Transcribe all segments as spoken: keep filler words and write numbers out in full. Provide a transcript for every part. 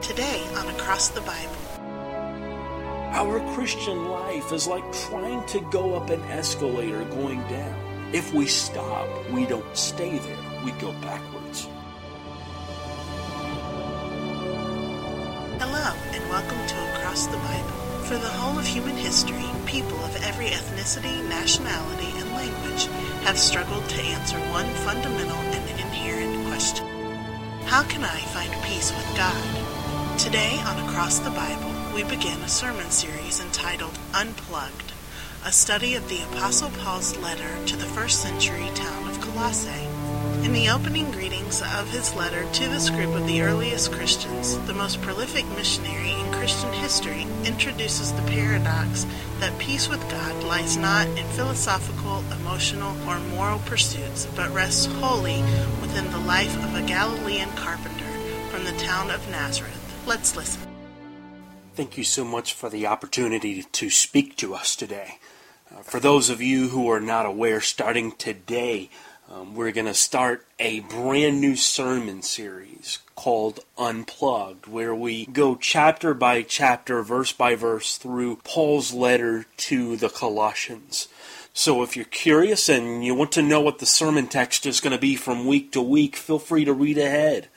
today on Across the Bible. Our Christian life is like trying to go up an escalator going down. If we stop, we don't stay there, we go backwards. Hello, and welcome to Across the Bible. For the whole of human history, people of every ethnicity, nationality, and language have struggled to answer one fundamental and inherent question. How can I find peace with God? Today on Across the Bible, we begin a sermon series entitled Unplugged, a study of the Apostle Paul's letter to the first century town of Colossae. In the opening greetings of his letter to this group of the earliest Christians, the most prolific missionary in Christian history introduces the paradox that peace with God lies not in philosophical, emotional, or moral pursuits, but rests wholly within the life of a Galilean carpenter from the town of Nazareth. Let's listen. Thank you so much for the opportunity to speak to us today. Uh, for those of you who are not aware, starting today, Um, we're going to start a brand new sermon series called Unplugged, where we go chapter by chapter, verse by verse, through Paul's letter to the Colossians. So if you're curious and you want to know what the sermon text is going to be from week to week, feel free to read ahead.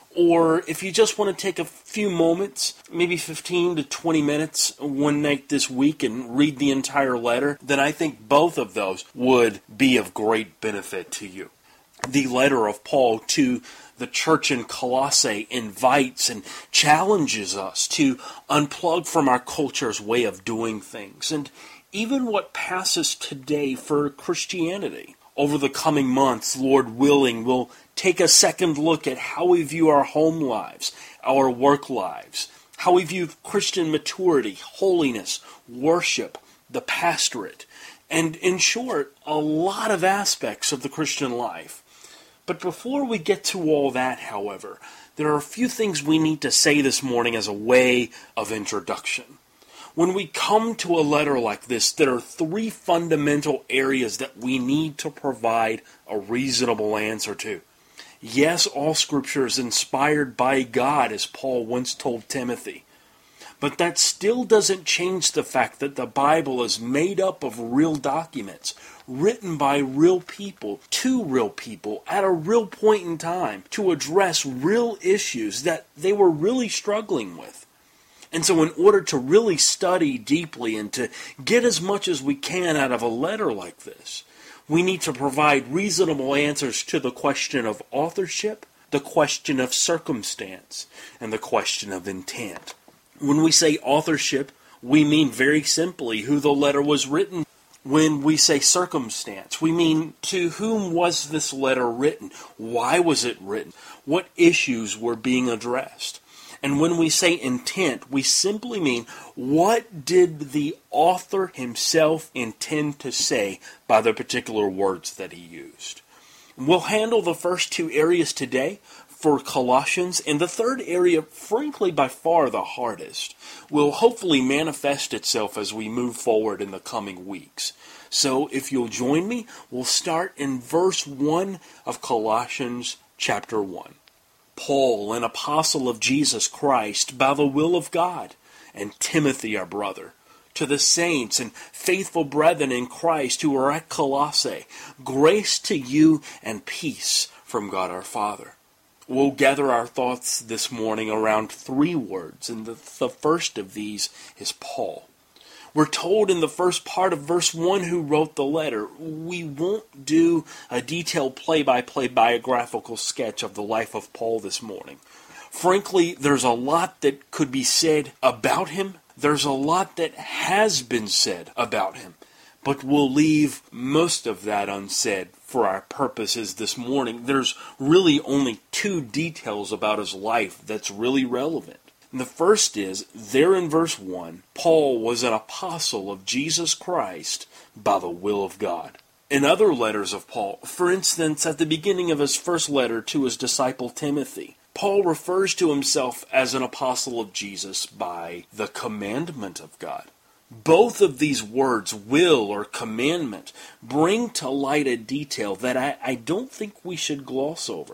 Or if you just want to take a few moments, maybe fifteen to twenty minutes one night this week and read the entire letter, then I think both of those would be of great benefit to you. The letter of Paul to the church in Colossae invites and challenges us to unplug from our culture's way of doing things, and even what passes today for Christianity. Over the coming months, Lord willing, we'll take a second look at how we view our home lives, our work lives, how we view Christian maturity, holiness, worship, the pastorate, and in short, a lot of aspects of the Christian life. But before we get to all that, however, there are a few things we need to say this morning as a way of introduction. When we come to a letter like this, there are three fundamental areas that we need to provide a reasonable answer to. Yes, all Scripture is inspired by God, as Paul once told Timothy. But that still doesn't change the fact that the Bible is made up of real documents, written by real people, to real people, at a real point in time, to address real issues that they were really struggling with. And so in order to really study deeply and to get as much as we can out of a letter like this, we need to provide reasonable answers to the question of authorship, the question of circumstance, and the question of intent. When we say authorship, we mean very simply who the letter was written. When we say circumstance, we mean to whom was this letter written? Why was it written? What issues were being addressed? And when we say intent, we simply mean what did the author himself intend to say by the particular words that he used. We'll handle the first two areas today for Colossians, and the third area, frankly by far the hardest, will hopefully manifest itself as we move forward in the coming weeks. So if you'll join me, we'll start in verse one of Colossians chapter one. Paul, an apostle of Jesus Christ, by the will of God, and Timothy, our brother, to the saints and faithful brethren in Christ who are at Colossae, grace to you and peace from God our Father. We'll gather our thoughts this morning around three words, and the, the first of these is Paul. We're told in the first part of verse one who wrote the letter. We won't do a detailed play-by-play biographical sketch of the life of Paul this morning. Frankly, there's a lot that could be said about him. There's a lot that has been said about him. But we'll leave most of that unsaid for our purposes this morning. There's really only two details about his life that's really relevant. And the first is, there in verse one, Paul was an apostle of Jesus Christ by the will of God. In other letters of Paul, for instance, at the beginning of his first letter to his disciple Timothy, Paul refers to himself as an apostle of Jesus by the commandment of God. Both of these words, will or commandment, bring to light a detail that I, I don't think we should gloss over.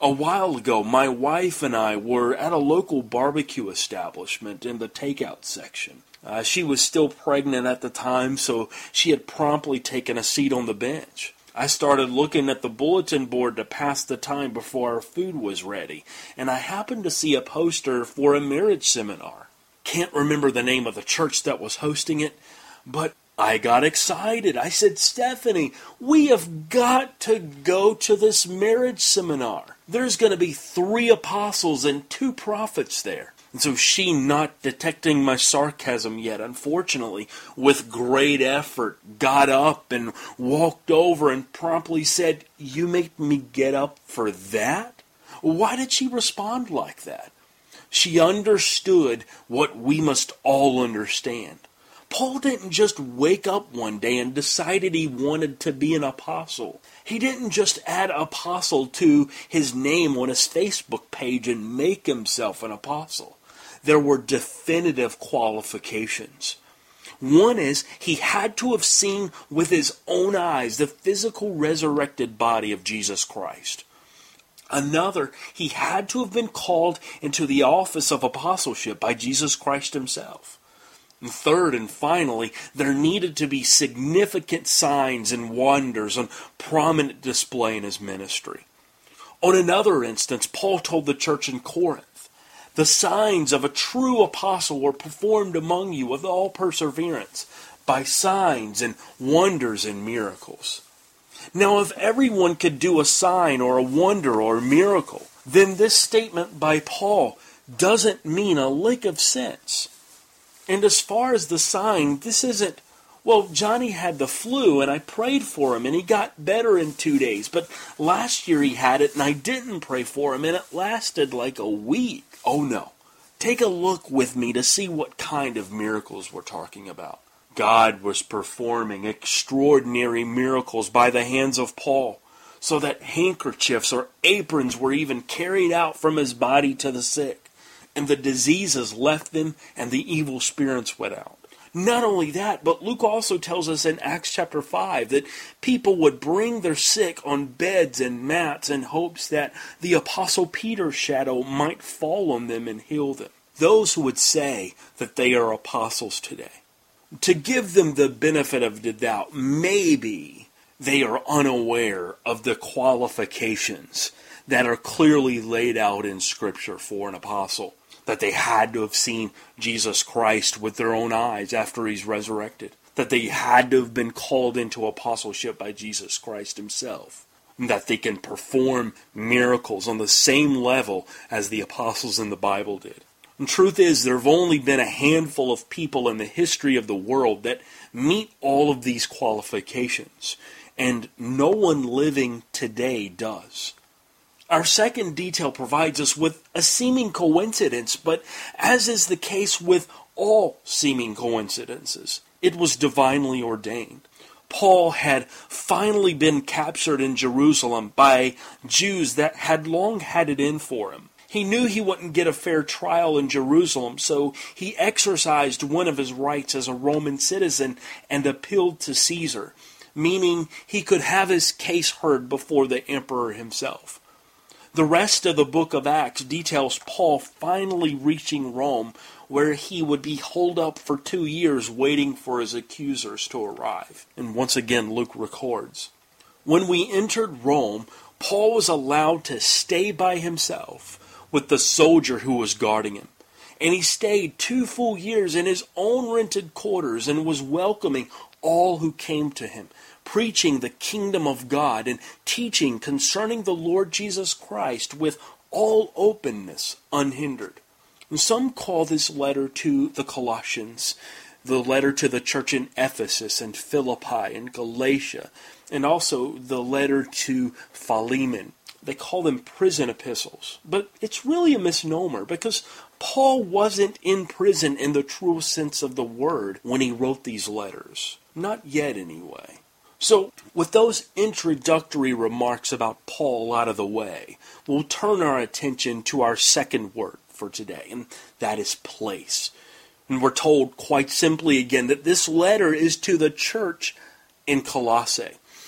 A while ago, my wife and I were at a local barbecue establishment in the takeout section. Uh, she was still pregnant at the time, so she had promptly taken a seat on the bench. I started looking at the bulletin board to pass the time before our food was ready, and I happened to see a poster for a marriage seminar. Can't remember the name of the church that was hosting it, but I got excited. I said, Stephanie, we have got to go to this marriage seminar. There's going to be three apostles and two prophets there. And so she, not detecting my sarcasm yet, unfortunately, with great effort, got up and walked over and promptly said, "You make me get up for that?" Why did she respond like that? She understood what we must all understand. Paul didn't just wake up one day and decided he wanted to be an apostle. He didn't just add apostle to his name on his Facebook page and make himself an apostle. There were definitive qualifications. One is he had to have seen with his own eyes the physical resurrected body of Jesus Christ. Another, he had to have been called into the office of apostleship by Jesus Christ himself. And third and finally, there needed to be significant signs and wonders on prominent display in his ministry. On another instance, Paul told the church in Corinth, "The signs of a true apostle were performed among you with all perseverance, by signs and wonders and miracles." Now, if everyone could do a sign or a wonder or a miracle, then this statement by Paul doesn't mean a lick of sense. And as far as the sign, this isn't, well, Johnny had the flu and I prayed for him and he got better in two days. But last year he had it and I didn't pray for him and it lasted like a week. Oh no. Take a look with me to see what kind of miracles we're talking about. God was performing extraordinary miracles by the hands of Paul, so that handkerchiefs or aprons were even carried out from his body to the sick. And the diseases left them, and the evil spirits went out. Not only that, but Luke also tells us in Acts chapter five that people would bring their sick on beds and mats in hopes that the Apostle Peter's shadow might fall on them and heal them. Those who would say that they are apostles today, to give them the benefit of the doubt, maybe they are unaware of the qualifications that are clearly laid out in Scripture for an apostle. That they had to have seen Jesus Christ with their own eyes after he's resurrected. That they had to have been called into apostleship by Jesus Christ himself. And that they can perform miracles on the same level as the apostles in the Bible did. And truth is, there have only been a handful of people in the history of the world that meet all of these qualifications. And no one living today does. Our second detail provides us with a seeming coincidence, but as is the case with all seeming coincidences, it was divinely ordained. Paul had finally been captured in Jerusalem by Jews that had long had it in for him. He knew he wouldn't get a fair trial in Jerusalem, so he exercised one of his rights as a Roman citizen and appealed to Caesar, meaning he could have his case heard before the emperor himself. The rest of the book of Acts details Paul finally reaching Rome, where he would be holed up for two years waiting for his accusers to arrive. And once again, Luke records, "When we entered Rome, Paul was allowed to stay by himself with the soldier who was guarding him. And he stayed two full years in his own rented quarters and was welcoming all who came to him, preaching the kingdom of God and teaching concerning the Lord Jesus Christ with all openness, unhindered." And some call this letter to the Colossians the letter to the church in Ephesus and Philippi and Galatia, and also the letter to Philemon. They call them prison epistles. But it's really a misnomer because Paul wasn't in prison in the true sense of the word when he wrote these letters. Not yet, anyway. So, with those introductory remarks about Paul out of the way, we'll turn our attention to our second word for today, and that is place. And we're told quite simply again that this letter is to the church in Colossae.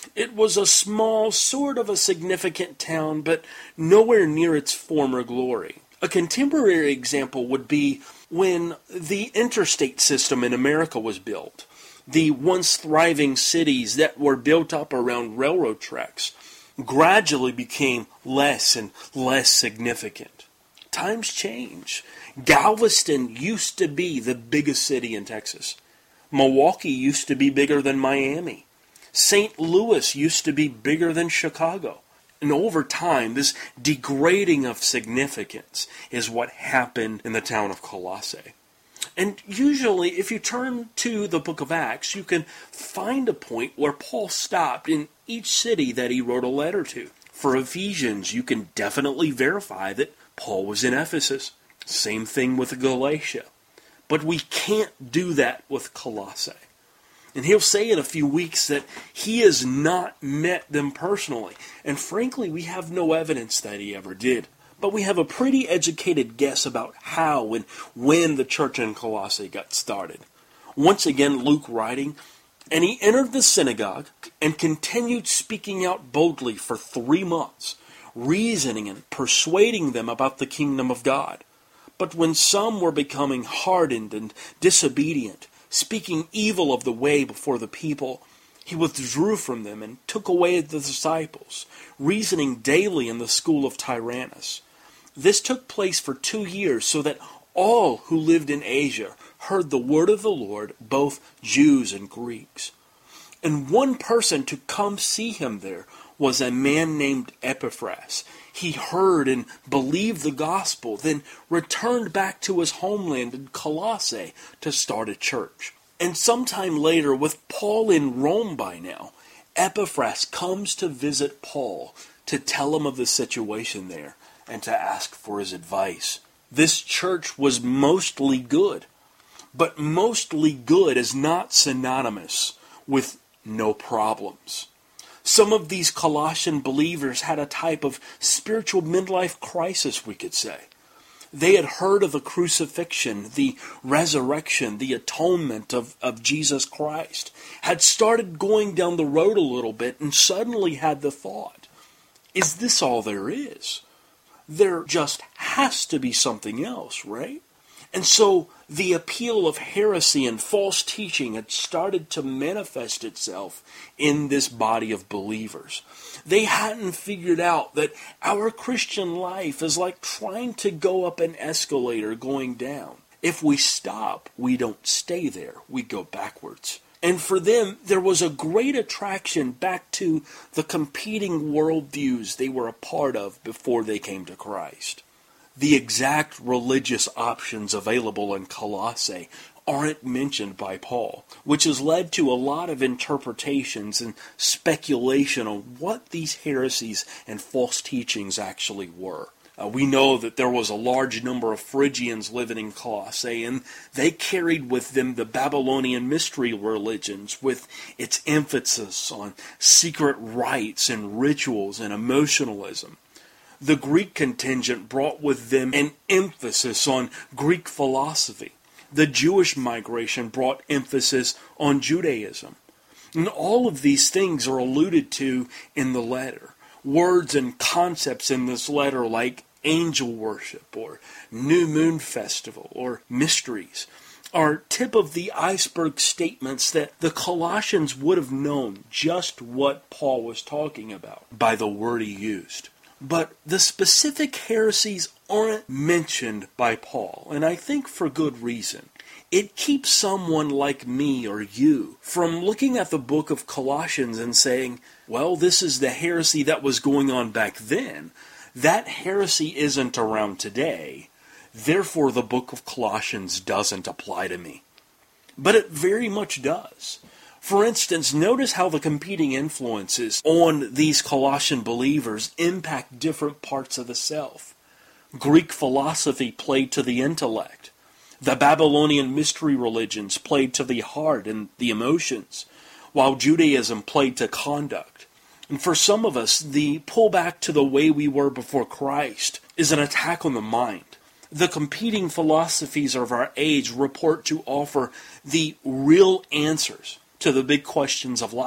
It was a small, sort of a significant town, but nowhere near its former glory. A contemporary example would be when the interstate system in America was built. The once thriving cities that were built up around railroad tracks gradually became less and less significant. Times change. Galveston used to be the biggest city in Texas. Milwaukee used to be bigger than Miami. Saint Louis used to be bigger than Chicago. And over time, this degrading of significance is what happened in the town of Colossae. And usually, if you turn to the book of Acts, you can find a point where Paul stopped in each city that he wrote a letter to. For Ephesians, you can definitely verify that Paul was in Ephesus. Same thing with Galatia. But we can't do that with Colossae. And he'll say in a few weeks that he has not met them personally. And frankly, we have no evidence that he ever did. But we have a pretty educated guess about how and when the church in Colossae got started. Once again, Luke writing, "And he entered the synagogue and continued speaking out boldly for three months, reasoning and persuading them about the kingdom of God. But when some were becoming hardened and disobedient, speaking evil of the way before the people, he withdrew from them and took away the disciples, reasoning daily in the school of Tyrannus. This took place for two years, so that all who lived in Asia heard the word of the Lord, both Jews and Greeks. And one person to come see him there was a man named Epaphras. He heard and believed the gospel, then returned back to his homeland in Colossae to start a church. And sometime later, with Paul in Rome by now, Epaphras comes to visit Paul to tell him of the situation there and to ask for his advice. This church was mostly good, but mostly good is not synonymous with no problems. Some of these Colossian believers had a type of spiritual midlife crisis, we could say. They had heard of the crucifixion, the resurrection, the atonement of, of Jesus Christ, had started going down the road a little bit, and suddenly had the thought, is this all there is? There just has to be something else, right? And so the appeal of heresy and false teaching had started to manifest itself in this body of believers. They hadn't figured out that our Christian life is like trying to go up an escalator going down. If we stop, we don't stay there. We go backwards. And for them, there was a great attraction back to the competing worldviews they were a part of before they came to Christ. The exact religious options available in Colossae aren't mentioned by Paul, which has led to a lot of interpretations and speculation on what these heresies and false teachings actually were. Uh, we know that there was a large number of Phrygians living in Colossae, and they carried with them the Babylonian mystery religions with its emphasis on secret rites and rituals and emotionalism. The Greek contingent brought with them an emphasis on Greek philosophy. The Jewish migration brought emphasis on Judaism. And all of these things are alluded to in the letter. Words and concepts in this letter like angel worship or new moon festival or mysteries are tip of the iceberg statements that the Colossians would have known just what Paul was talking about by the word he used. But the specific heresies aren't mentioned by Paul, and I think for good reason. It keeps someone like me or you from looking at the book of Colossians and saying, well, this is the heresy that was going on back then. That heresy isn't around today. Therefore, the book of Colossians doesn't apply to me. But it very much does. For instance, notice how the competing influences on these Colossian believers impact different parts of the self. Greek philosophy played to the intellect. The Babylonian mystery religions played to the heart and the emotions, while Judaism played to conduct. And for some of us, the pullback to the way we were before Christ is an attack on the mind. The competing philosophies of our age report to offer the real answers to the big questions of life.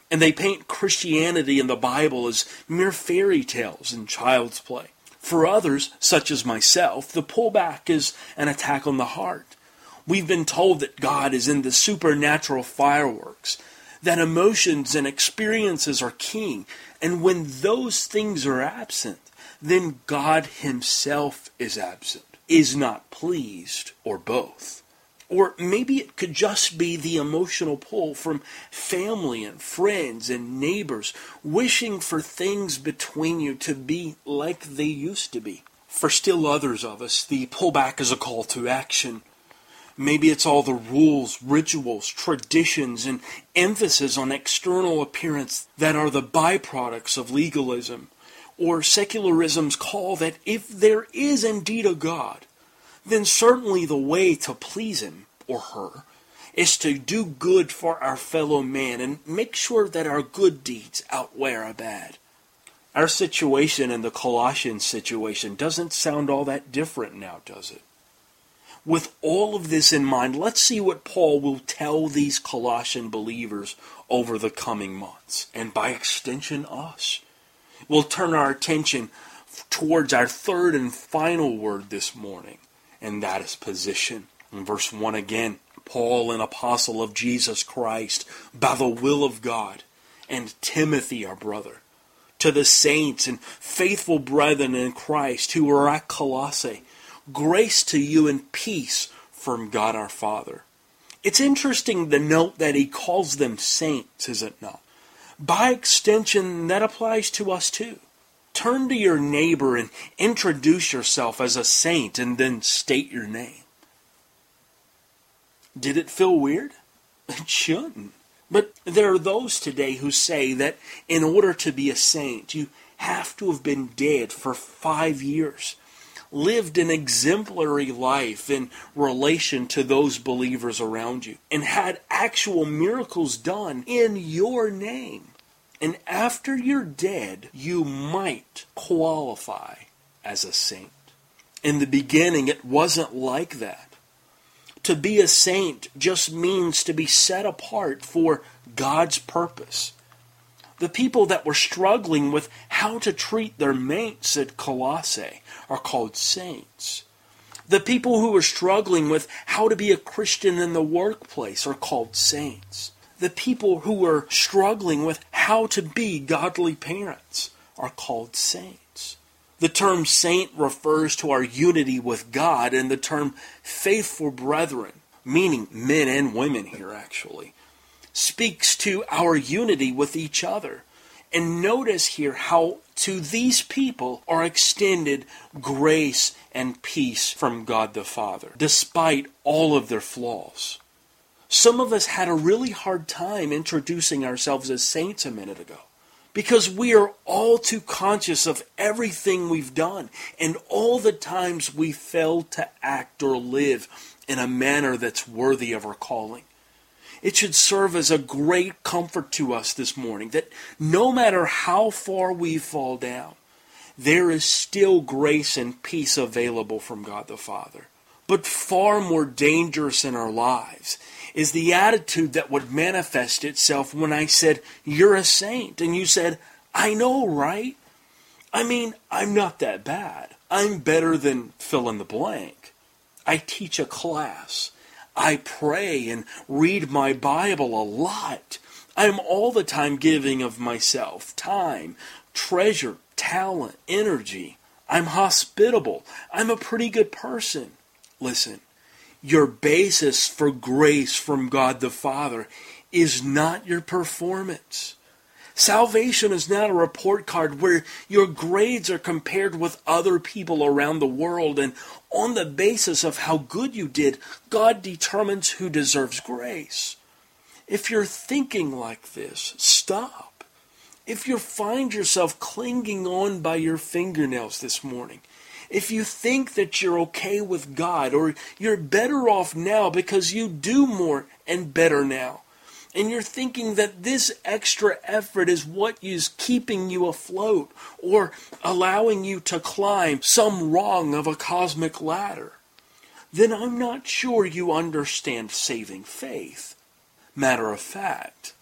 And they paint Christianity and the Bible as mere fairy tales and child's play. For others, such as myself, the pullback is an attack on the heart. We've been told that God is in the supernatural fireworks, that emotions and experiences are king, and when those things are absent, then God himself is absent, is not pleased, or both. Or maybe it could just be the emotional pull from family and friends and neighbors wishing for things between you to be like they used to be. For still others of us, the pullback is a call to action. Maybe it's all the rules, rituals, traditions, and emphasis on external appearance that are the byproducts of legalism, or secularism's call that if there is indeed a God, then certainly the way to please him or her is to do good for our fellow man and make sure that our good deeds outweigh our bad. Our situation and the Colossian situation doesn't sound all that different now, does it? With all of this in mind, let's see what Paul will tell these Colossian believers over the coming months, and by extension us. We'll turn our attention towards our third and final word this morning, and that is position. In verse one again, Paul, an apostle of Jesus Christ, by the will of God, and Timothy, our brother, to the saints and faithful brethren in Christ who are at Colossae, grace to you and peace from God our Father. It's interesting to note that he calls them saints, is it not? By extension, that applies to us too. Turn to your neighbor and introduce yourself as a saint and then state your name. Did it feel weird? It shouldn't. But there are those today who say that in order to be a saint, you have to have been dead for five years, lived an exemplary life in relation to those believers around you, and had actual miracles done in your name. And after you're dead, you might qualify as a saint. In the beginning, it wasn't like that. To be a saint just means to be set apart for God's purpose. The people that were struggling with how to treat their mates at Colossae are called saints. The people who were struggling with how to be a Christian in the workplace are called saints. The people who were struggling with how to be godly parents are called saints. The term saint refers to our unity with God, and the term faithful brethren, meaning men and women here actually, speaks to our unity with each other. And notice here how to these people are extended grace and peace from God the Father, despite all of their flaws. Some of us had a really hard time introducing ourselves as saints a minute ago, because we are all too conscious of everything we've done and all the times we failed to act or live in a manner that's worthy of our calling. It should serve as a great comfort to us this morning that no matter how far we fall down, there is still grace and peace available from God the Father. But far more dangerous in our lives is the attitude that would manifest itself when I said, "You're a saint," and you said, "I know, right? I mean, I'm not that bad. I'm better than fill in the blank. I teach a class. I pray and read my Bible a lot. I'm all the time giving of myself, time, treasure, talent, energy. I'm hospitable. I'm a pretty good person." Listen, your basis for grace from God the Father is not your performance. Salvation is not a report card where your grades are compared with other people around the world, and on the basis of how good you did, God determines who deserves grace. If you're thinking like this, stop. If you find yourself clinging on by your fingernails this morning, if you think that you're okay with God, or you're better off now because you do more and better now, and you're thinking that this extra effort is what is keeping you afloat or allowing you to climb some rung of a cosmic ladder, then I'm not sure you understand saving faith. Matter of fact,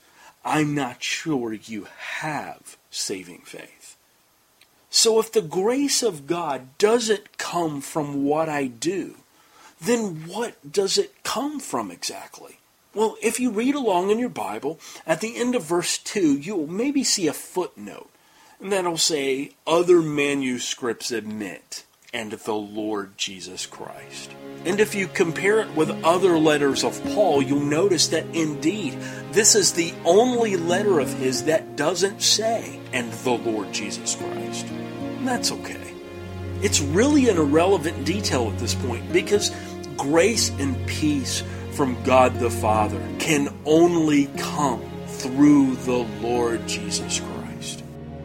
I'm not sure you have saving faith. So if the grace of God doesn't come from what I do, then what does it come from exactly? Well, if you read along in your Bible, at the end of verse two, you'll maybe see a footnote. And that'll say, other manuscripts admit, and the Lord Jesus Christ. And if you compare it with other letters of Paul, you'll notice that indeed, this is the only letter of his that doesn't say, and the Lord Jesus Christ. And that's okay. It's really an irrelevant detail at this point, because grace and peace from God the Father can only come through the Lord Jesus Christ.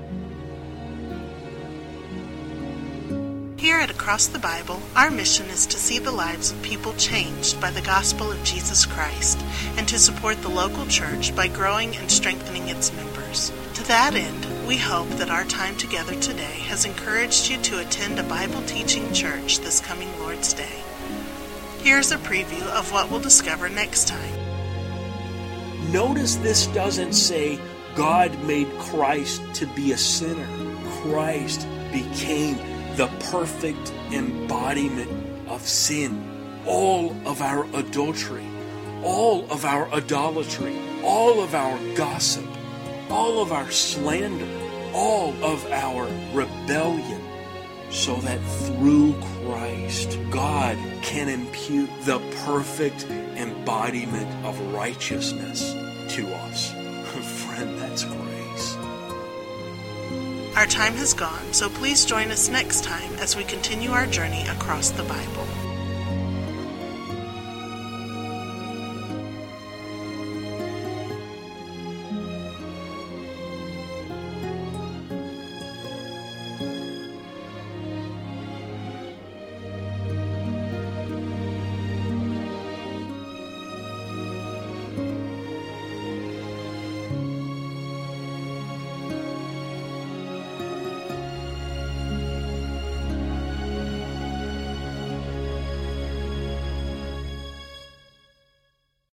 Here at Across the Bible, our mission is to see the lives of people changed by the gospel of Jesus Christ and to support the local church by growing and strengthening its members. To that end, we hope that our time together today has encouraged you to attend a Bible-teaching church this coming Lord's Day. Here's a preview of what we'll discover next time. Notice this doesn't say God made Christ to be a sinner. Christ became the perfect embodiment of sin. All of our adultery, all of our idolatry, all of our gossip, all of our slander, all of our rebellion, so that through Christ, God can impute the perfect embodiment of righteousness to us. Friend, that's grace. Our time has gone, so please join us next time as we continue our journey across the Bible.